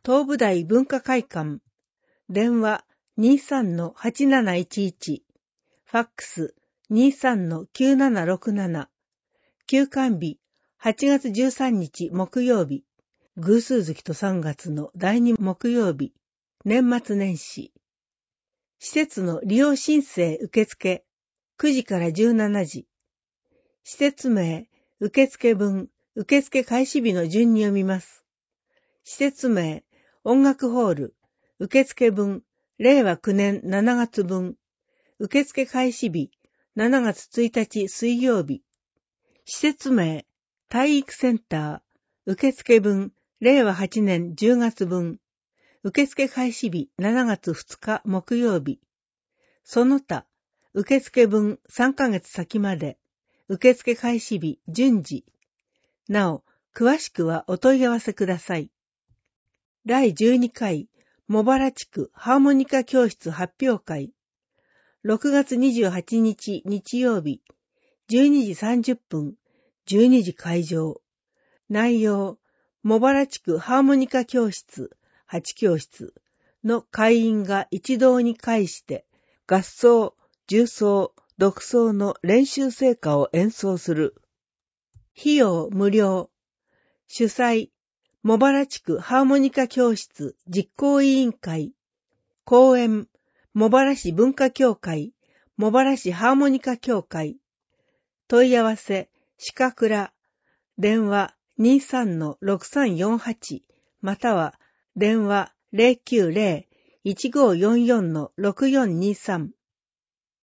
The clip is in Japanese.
東部大文化会館、電話 23-8711、ファックス 23-9767、休館日8月13日木曜日、偶数月と3月の第2木曜日、年末年始。施設の利用申請受付、9時から17時。施設名、受付分、受付開始日の順に読みます。施設名、音楽ホール、受付分、令和9年7月分。受付開始日、7月1日水曜日。施設名、体育センター、受付分、令和8年10月分。受付開始日、7月2日木曜日。その他、受付分3ヶ月先まで。受付開始日、順次。なお、詳しくはお問い合わせください。第12回、茂原地区ハーモニカ教室発表会。6月28日日曜日、12時30分、12時会場。内容、茂原地区ハーモニカ教室、8教室の会員が一堂に会して、合奏、重奏、独奏の練習成果を演奏する。費用無料。主催、茂原地区ハーモニカ教室実行委員会。講演、茂原市文化協会、茂原市ハーモニカ協会。問い合わせ、鹿倉。電話 23-6348 または電話 090-1544-6423